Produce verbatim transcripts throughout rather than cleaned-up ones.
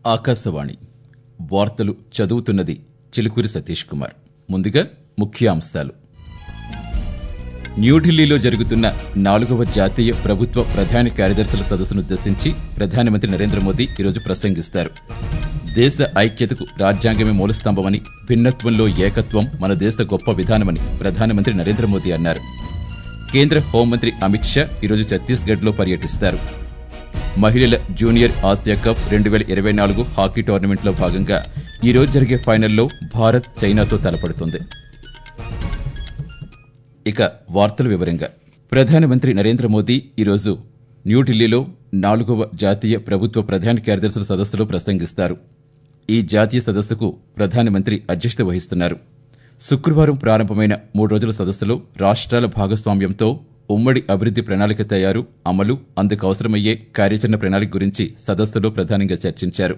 ఆకాశవాణి వార్తలు చదువుతున్నది చిలుకూరి సతీష్ కుమార్. ముందుగా ముఖ్యాంశాలు. న్యూఢిల్లీలో జరుగుతున్న నాలుగవ జాతీయ ప్రభుత్వ ప్రధాన కార్యదర్శుల సదస్సునుద్దేశించి ప్రధానమంత్రి నరేంద్ర మోదీ ఈరోజు ప్రసంగిస్తారు. దేశ ఐక్యతకు రాజ్యాంగమే మూలస్తంభమని, భిన్నత్వంలో ఏకత్వం మన దేశ గొప్ప విధానమని ప్రధానమంత్రి నరేంద్ర మోదీ అన్నారు. కేంద్ర హోంమంత్రి అమిత్ షా ఈరోజు ఛత్తీస్గఢ్లో పర్యటిస్తారు. మహిళల జూనియర్ ఆసియా కప్ రెండు వేల ఇరవై నాలుగు హాకీ టోర్నమెంట్లో భాగంగా ఈరోజు జరిగే ఫైనల్లో భారత్ చైనాతో తలపడుతుంది. ఇక వార్తల వివరంగా. ప్రధానమంత్రి నరేంద్ర మోదీ ఈరోజు న్యూఢిల్లీలో నాలుగవ జాతీయ ప్రభుత్వ ప్రధాన కార్యదర్శుల సదస్సులో ప్రసంగిస్తారు. ఈ జాతీయ సదస్సుకు ప్రధానమంత్రి అధ్యక్షత వహిస్తున్నారు. శుక్రవారం ప్రారంభమైన మూడు రోజుల సదస్సులో రాష్ట్రాల భాగస్వామ్యంతో ఉమ్మడి అభివృద్ది ప్రణాళిక తయారు, అమలు, అందుకు అవసరమయ్యే కార్యాచరణ ప్రణాళిక గురించి సదస్సులో ప్రధానంగా చర్చించారు.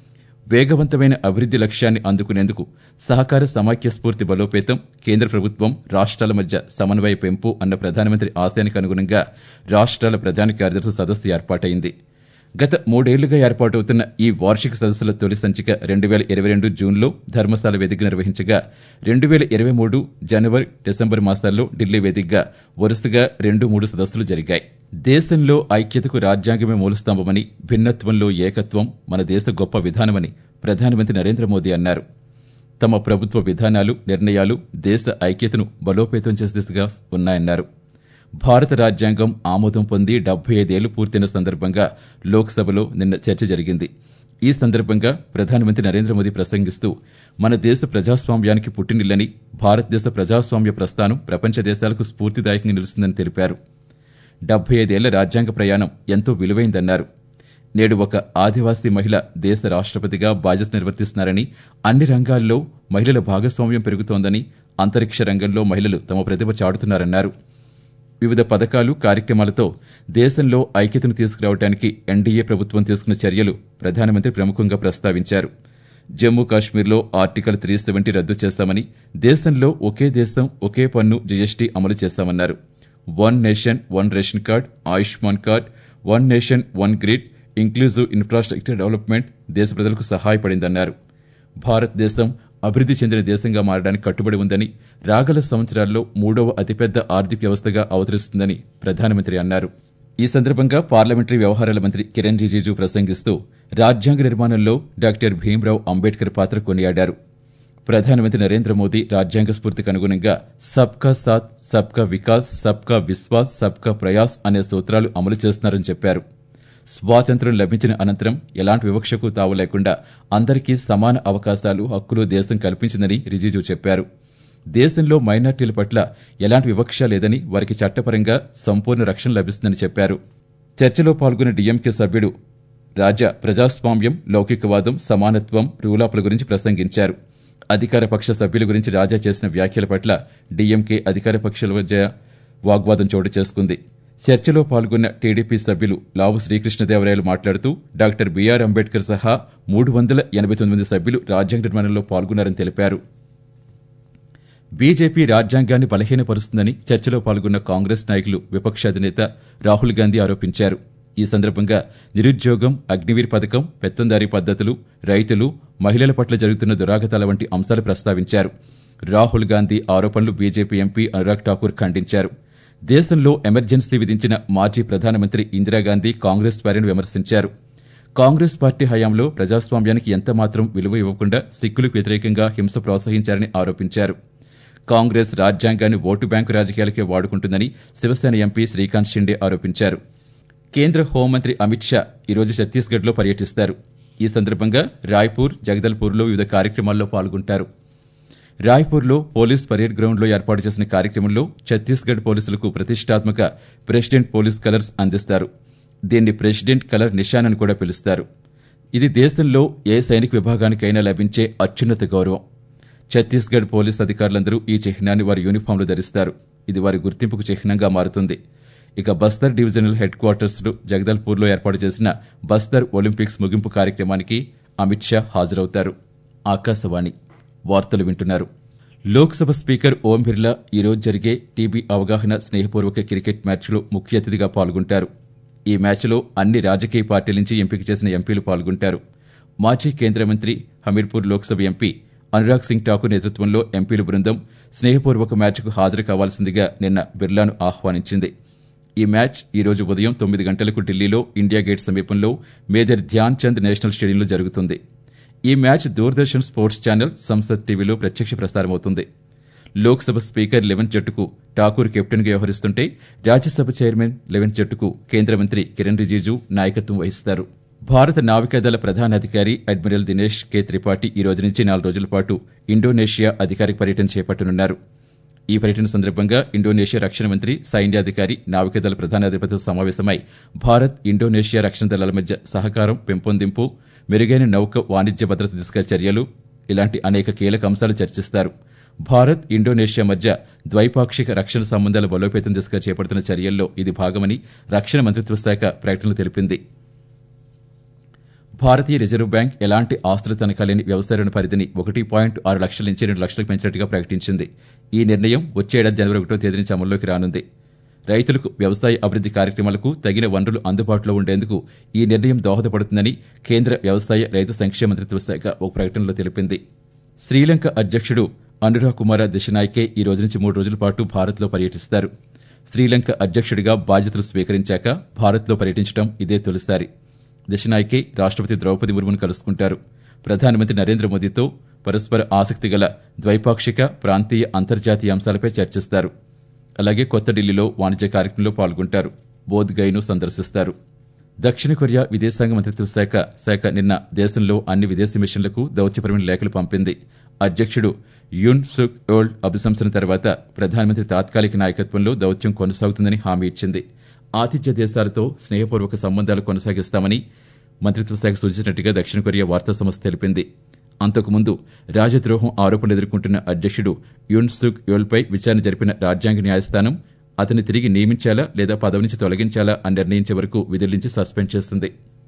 వేగవంతమైన అభివృద్ది లక్ష్యాన్ని అందుకునేందుకు సహకార సమాఖ్య స్ఫూర్తి బలోపేతం, కేంద్ర ప్రభుత్వం రాష్ట్రాల మధ్య సమన్వయ పెంపు అన్న ప్రధానమంత్రి ఆశయానికి అనుగుణంగా రాష్ట్రాల ప్రధాన కార్యదర్శి సదస్సు ఏర్పాటైంది. గత మూడేళ్లుగా ఏర్పాటవుతున్న ఈ వార్షిక సదస్సుల తొలి సంచిక రెండు వేల ఇరవై రెండు జూన్లో ధర్మశాల వేదిక నిర్వహించగా, రెండు వేల ఇరవై మూడు జనవరి, డిసెంబర్ మాసాల్లో ఢిల్లీ వేదికగా వరుసగా రెండు మూడు సదస్సులు జరిగాయి. దేశంలో ఐక్యతకు రాజ్యాంగమే మూలస్తంభమని, భిన్నత్వంలో ఏకత్వం మన దేశ గొప్ప విధానమని ప్రధానమంత్రి నరేంద్ర మోదీ అన్నారు. తమ ప్రభుత్వ విధానాలు, నిర్ణయాలు దేశ ఐక్యతను బలోపేతం చేసే దిశగా ఉన్నాయన్నారు. భారత రాజ్యాంగం ఆమోదం పొంది డెబ్బై ఐదేళ్లు పూర్తయిన సందర్భంగా లోక్సభలో నిన్న చర్చ జరిగింది. ఈ సందర్భంగా ప్రధానమంత్రి నరేంద్ర మోదీ ప్రసంగిస్తూ, మన దేశ ప్రజాస్వామ్యానికి పుట్టినిల్లని, భారతదేశ ప్రజాస్వామ్య ప్రస్థానం ప్రపంచ దేశాలకు స్ఫూర్తిదాయకంగా నిలుస్తుందని తెలిపారు. డెబ్బై ఐదేళ్ల రాజ్యాంగ ప్రయాణం ఎంతో విలువైందన్నారు. నేడు ఒక ఆదివాసీ మహిళ దేశ రాష్ట్రపతిగా బాధ్యత నిర్వర్తిస్తున్నారని, అన్ని రంగాల్లో మహిళల భాగస్వామ్యం పెరుగుతోందని, అంతరిక్ష రంగంలో మహిళలు తమ ప్రతిభ చాటుతున్నారన్నారు. వివిధ పథకాలు, కార్యక్రమాలతో దేశంలో ఐక్యతను తీసుకురావడానికి ఎన్డీఏ ప్రభుత్వం తీసుకున్న చర్యలు ప్రధానమంత్రి ప్రముఖంగా ప్రస్తావించారు. జమ్మూ కాశ్మీర్లో ఆర్టికల్ త్రీ సెవెంటీ రద్దు చేశామని, దేశంలో ఒకే దేశం ఒకే పన్ను జీఎస్టీ అమలు చేశామన్నారు. One nation one ration card, Ayushman card, one nation one grid, inclusive infrastructure development దేశ ప్రజలకు సహాయపడిందన్నారు. భారతదేశం అభివృద్ది చెందిన దేశంగా మారడానికి కట్టుబడి ఉందని, రాగల సంవత్సరాల్లో మూడవ అతిపెద్ద ఆర్థిక వ్యవస్థగా అవతరిస్తుందని ప్రధానమంత్రి అన్నారు. ఈ సందర్భంగా పార్లమెంటరీ వ్యవహారాల మంత్రి కిరణ్ రిజిజు ప్రసంగిస్తూ, రాజ్యాంగ నిర్మాణంలో డాక్టర్ భీమ్రావ్ అంబేద్కర్ పాత్ర కొనియాడారు. ప్రధానమంత్రి నరేంద్ర మోదీ రాజ్యాంగ స్ఫూర్తికి అనుగుణంగా సబ్కా సాత్, సబ్కా వికాస్, సబ్కా విశ్వాస్, సబ్కా ప్రయాస్ అనే సూత్రాలు అమలు చేస్తున్నారని చెప్పారు. స్వాతంత్ర్యం లభించిన అనంతరం ఎలాంటి వివక్షకు తావు లేకుండా అందరికీ సమాన అవకాశాలు, హక్కులు దేశం కల్పించిందని రిజిజు చెప్పారు. దేశంలో మైనార్టీల పట్ల ఎలాంటి వివక్ష లేదని, వారికి చట్టపరంగా సంపూర్ణ రక్షణ లభిస్తుందని చెప్పారు. చర్చలో పాల్గొన్న డీఎంకే సభ్యుడు రాజా ప్రజాస్వామ్యం, లౌకికవాదం, సమానత్వం, రూలాపుల గురించి ప్రసంగించారు. అధికార పక్ష సభ్యుల గురించి రాజా చేసిన వ్యాఖ్యల పట్ల డీఎంకే అధికార పక్షాల మధ్య వాగ్వాదం చోటు చేసుకుంది. చర్చలో పాల్గొన్న టీడీపీ సభ్యులు లావు శ్రీకృష్ణదేవరాయలు మాట్లాడుతూ, డాక్టర్ బీఆర్ అంబేద్కర్ సహా మూడు వందల ఎనభై తొమ్మిది మంది సభ్యులు రాజ్యాంగ నిర్మాణంలో పాల్గొన్నారని తెలిపారు. బీజేపీ రాజ్యాంగాన్ని బలహీనపరుస్తుందని చర్చలో పాల్గొన్న కాంగ్రెస్ నాయకులు విపక్షాధినేత రాహుల్ గాంధీ ఆరోపించారు. ఈ సందర్భంగా నిరుద్యోగం, అగ్నివీర్ పథకం, పెత్తందారీ పద్దతులు, రైతులు, మహిళల పట్ల జరుగుతున్న దురాగతాల వంటి అంశాలు ప్రస్తావించారు. రాహుల్ గాంధీ ఆరోపణలు బీజేపీ ఎంపీ అనురాగ్ ఠాకూర్ ఖండించారు. దేశంలో ఎమర్జెన్సీ విధించిన మాజీ ప్రధానమంత్రి ఇందిరాగాంధీ కాంగ్రెస్ వారిని విమర్శించారు. కాంగ్రెస్ పార్టీ హయాంలో ప్రజాస్వామ్యానికి ఎంతమాత్రం విలువ ఇవ్వకుండా సిక్కులకు వ్యతిరేకంగా హింస ప్రోత్సహించారని ఆరోపించారు. కాంగ్రెస్ రాజ్యాంగాన్ని ఓటు బ్యాంకు రాజకీయాలకే వాడుకుంటుందని శివసేన ఎంపీ శ్రీకాంత్ షిండే ఆరోపించారు. కేంద్ర హోంమంత్రి అమిత్ షా ఈరోజు ఛత్తీస్గఢ్లో పర్యటిస్తారు. ఈ సందర్భంగా రాయ్పూర్, జగదల్పూర్లో వివిధ కార్యక్రమాల్లో పాల్గొంటారు. రాయ్పూర్లో పోలీస్ పరేడ్ గ్రౌండ్లో ఏర్పాటు చేసిన కార్యక్రమంలో ఛత్తీస్గఢ్ పోలీసులకు ప్రతిష్టాత్మక ప్రెసిడెంట్ పోలీస్ కలర్స్ అందిస్తారు. దీన్ని ప్రెసిడెంట్ కలర్ నిషాన్ అని కూడా పిలుస్తారు. ఇది దేశంలో ఏ సైనిక విభాగానికైనా లభించే అత్యున్నత గౌరవం. ఛత్తీస్గఢ్ పోలీస్ అధికారులందరూ ఈ చిహ్నాన్ని వారి యూనిఫామ్లో ధరిస్తారు. ఇది వారి గుర్తింపుకు చిహ్నంగా మారుతుంది. ఇక బస్తర్ డివిజనల్ హెడ్ క్వార్టర్స్ జగదల్పూర్లో ఏర్పాటు చేసిన బస్తర్ ఒలింపిక్స్ ముగింపు కార్యక్రమానికి అమిత్ షా హాజరవుతారు. ఆకాశవాణి వార్తలు వింటున్నారు. లోక్సభ స్పీకర్ ఓం బిర్లా ఈరోజు జరిగే టీబీ అవగాహన స్నేహపూర్వక క్రికెట్ మ్యాచ్లో ముఖ్య అతిథిగా పాల్గొంటారు. ఈ మ్యాచ్లో అన్ని రాజకీయ పార్టీల నుంచి ఎంపిక చేసిన ఎంపీలు పాల్గొంటారు. మాజీ కేంద్ర మంత్రి హమీర్పూర్ లోక్సభ ఎంపీ అనురాగ్ సింగ్ ఠాకూర్ నేతృత్వంలో ఎంపీల బృందం స్నేహపూర్వక మ్యాచ్కు హాజరు కావాల్సిందిగా నిన్న బిర్లాను ఆహ్వానించింది. ఈ మ్యాచ్ ఈ రోజు ఉదయం తొమ్మిది గంటలకు ఢిల్లీలో ఇండియా గేట్ సమీపంలో మేజర్ ధ్యాన్ చంద్ నేషనల్ స్టేడియంలో జరుగుతుంది. ఈ match Doordarshan sports channel, Sansad టీవీలో ప్రత్యక్ష ప్రసారమవుతుంది. లోక్సభ స్పీకర్ లెవెన్ జట్టుకు ఠాకూర్ కెప్టెన్గా వ్యవహరిస్తుంటే రాజ్యసభ చైర్మన్ లెవెన్ జట్టుకు కేంద్ర మంత్రి కిరణ్ రిజిజు నాయకత్వం వహిస్తారు. భారత నావికాదళ ప్రధానాధికారి అడ్మిరల్ దినేష్ కే త్రిపాఠి ఈ రోజు నుంచి నాలుగు రోజుల పాటు ఇండోనేషియా అధికారిక పర్యటన చేపట్టనున్నారు. ఈ పర్యటన సందర్భంగా ఇండోనేషియా రక్షణ మంత్రి సైన్యాధికారి నావికాదళ ప్రధానాధిపతితో సమావేశమై భారత్ ఇండోనేషియా రక్షణ దళాల మధ్య సహకారం పెంపొందింపు, మెరుగైన నౌక వాణిజ్య భద్రత దిశగా చర్యలు ఇలాంటి అనేక కీలక అంశాలు చర్చిస్తారు. భారత్ ఇండోనేషియా మధ్య ద్వైపాక్షిక రక్షణ సంబంధాల బలోపేతం దిశగా చేపడుతున్న చర్యల్లో ఇది భాగమని రక్షణ మంత్రిత్వ శాఖ ప్రకటనలో తెలిపింది. భారతీయ రిజర్వ్ బ్యాంక్ ఎలాంటి ఆస్తుల తనఖా లేని వ్యవసాయ రుణ పరిధిని ఒకటి పాయింట్ ఆరు లక్షల నుంచి రెండు లక్షలకు పెంచినట్టుగా ప్రకటించింది. ఈ నిర్ణయం వచ్చే ఏడాది జనవరి ఒకటో తేదీ నుంచి అమల్లోకి రానుంది. రైతులకు వ్యవసాయ అభివృద్ది కార్యక్రమాలకు తగిన వనరులు అందుబాటులో ఉండేందుకు ఈ నిర్ణయం దోహదపడుతుందని కేంద్ర వ్యవసాయ రైతు సంక్షేమ మంత్రిత్వ శాఖ ఒక ప్రకటనలో తెలిపింది. శ్రీలంక అధ్యక్షుడు అనురా కుమార దిశనాయకే ఈ రోజు నుంచి మూడు రోజుల పాటు భారత్లో పర్యటిస్తారు. శ్రీలంక అధ్యక్షుడిగా బాధ్యతలు స్వీకరించాక భారత్లో పర్యటించడం ఇదే తొలిసారి. దిశనాయకే రాష్టపతి ద్రౌపది ముర్మును కలుసుకుంటారు. ప్రధానమంత్రి నరేంద్ర మోదీతో పరస్పర ఆసక్తి గల ద్వైపాక్షిక, ప్రాంతీయ, అంతర్జాతీయ అంశాలపై చర్చిస్తారు. అలాగే కొత్త ఢిల్లీలో వాణిజ్య కార్యక్రమంలో పాల్గొంటారు. బోధ్గయను సందర్శిస్తారు. దక్షిణ కొరియా విదేశాంగ మంత్రిత్వ శాఖ శాఖ నిన్న దేశంలో అన్ని విదేశీ మిషన్లకు దౌత్యపరమైన లేఖలు పంపింది. అధ్యక్షుడు యున్ సుక్ యోల్ అభిశంసన తర్వాత ప్రధానమంత్రి తాత్కాలిక నాయకత్వంలో దౌత్యం కొనసాగుతుందని హామీ ఇచ్చింది. ఆతిథ్య దేశాలతో స్నేహపూర్వక సంబంధాలు కొనసాగిస్తామని మంత్రిత్వ శాఖ సూచించినట్టుగా దక్షిణ కొరియా వార్తా సంస్థ తెలిపింది. అంతకుముందు రాజద్రోహం ఆరోపణలు ఎదుర్కొంటున్న అధ్యక్షుడు యున్ సుక్ యోల్పై విచారణ జరిపిన రాజ్యాంగ న్యాయస్థానం అతన్ని తిరిగి నియమించాలా లేదా పదవి నుంచి తొలగించాలా అని నిర్ణయించే వరకు విధుల నుంచి సస్పెండ్ చేస్తుంది.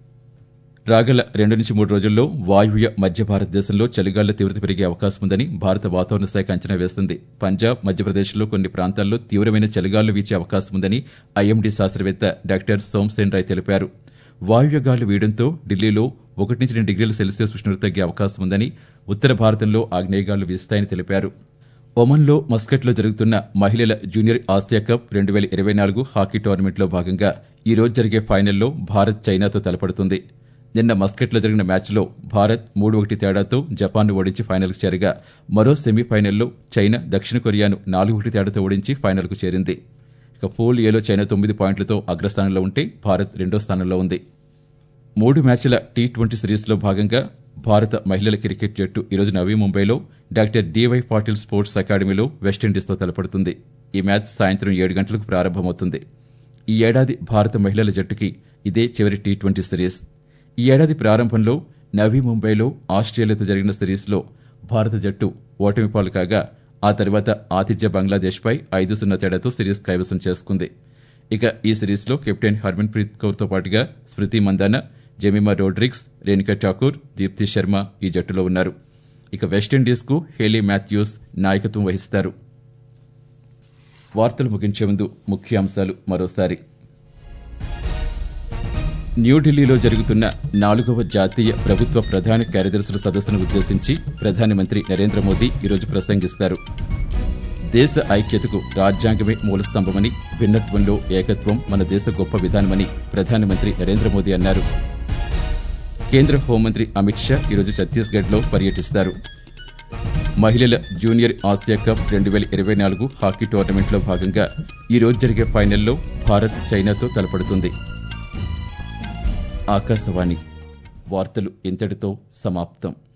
రాగల రెండు నుంచి మూడు రోజుల్లో వాయువ్య మధ్య భారతదేశంలో చలిగాలుల తీవ్రత పెరిగే అవకాశం ఉందని భారత వాతావరణ శాఖ అంచనా వేసింది. పంజాబ్, మధ్యప్రదేశ్లో కొన్ని ప్రాంతాల్లో తీవ్రమైన చలిగాలులు వీచే అవకాశం ఉందని ఐఎండీ శాస్త్రవేత్త డాక్టర్ సోమసేన్ రాయ్ తెలిపారు. వాయువ్య గాలులు వీయడంతో ఢిల్లీలో ఒకటి నుంచి రెండు డిగ్రీల సెల్సియస్ ఉష్ణోగ్రత తగ్గే అవకాశం ఉందని, ఉత్తర భారతంలో ఆగ్నేయగాలులు వీస్తాయని తెలిపారు. ఒమన్లో మస్కట్లో జరుగుతున్న మహిళల జూనియర్ ఆసియా కప్ రెండు వేల ఇరవై నాలుగు హాకీ టోర్నమెంట్లో భాగంగా ఈ రోజు జరిగే ఫైనల్లో భారత్ చైనాతో తలపడుతుంది. నిన్న మస్కట్లో జరిగిన మ్యాచ్లో భారత్ మూడు ఒకటి తేడాతో జపాన్ను ఓడించి ఫైనల్కు చేరగా, మరో సెమీఫైనల్లో చైనా దక్షిణ కొరియాను నాలుగు ఒకటి తేడాతో ఓడించి ఫైనల్కు చేరింది. ఇక పూల్ ఏలో చైనా తొమ్మిది పాయింట్లతో అగ్రస్థానంలో ఉంటే భారత్ రెండో స్థానంలో ఉంది. మూడు మ్యాచ్ల టీ ట్వంటీ సిరీస్లో భాగంగా భారత మహిళల క్రికెట్ జట్టు ఈరోజు నవీ ముంబైలో డాక్టర్ డివై పాటిల్ స్పోర్ట్స్ అకాడమీలో వెస్టిండీస్తో తలపడుతుంది. ఈ మ్యాచ్ సాయంత్రం ఏడు గంటలకు ప్రారంభమవుతుంది. ఈ ఏడాది భారత మహిళల జట్టుకి ఇదే చివరి టీ ట్వంటీ సిరీస్. ఈ ఏడాది ప్రారంభంలో నవీ ముంబైలో ఆస్ట్రేలియాతో జరిగిన సిరీస్లో భారత జట్టు ఓటమి పాలు కాగా, ఆ తర్వాత ఆతిథ్య బంగ్లాదేశ్పై ఐదు సున్నా తేడాతో సిరీస్ కైవసం చేసుకుంది. ఇక ఈ సిరీస్లో కెప్టెన్ హర్మన్ ప్రీత్ కౌర్తో పాటుగా స్మృతి మందాన, జెమిమా రోడ్రిగ్స్, రేణుకా ఠాకూర్, దీప్తి శర్మ ఈ జట్టులో ఉన్నారు. ఇక వెస్టిండీస్కు హేలీ మాథ్యూస్ నాయకత్వం వహిస్తారు. వార్తలు ముగించే ముందు ముఖ్యాంశాలు మరోసారి. న్యూఢిల్లీలో జరుగుతున్న నాలుగవ జాతీయ ప్రభుత్వ ప్రధాన కార్యదర్శుల సదస్సును ఉద్దేశించి ప్రధానమంత్రి నరేంద్ర మోదీ ఈరోజు ప్రసంగిస్తారు. దేశ ఐక్యతకు రాజ్యాంగమే మూలస్తంభమని, భిన్నత్వంలో ఏకత్వం మన దేశ గొప్ప విధానమని ప్రధానమంత్రి నరేంద్ర మోదీ అన్నారు. కేంద్ర హోంమంత్రి అమిత్ షా ఈరోజు ఛత్తీస్గఢ్లో పర్యటిస్తారు. మహిళల జూనియర్ ఆసియా కప్ రెండు వేల ఇరవై నాలుగు హాకీ టోర్నమెంట్లో భాగంగా ఈరోజు జరిగే ఫైనల్లో భారత్ చైనాతో తలపడుతుంది. ఆకాశవాణి వార్తలు ఇంతటితో సమాప్తం.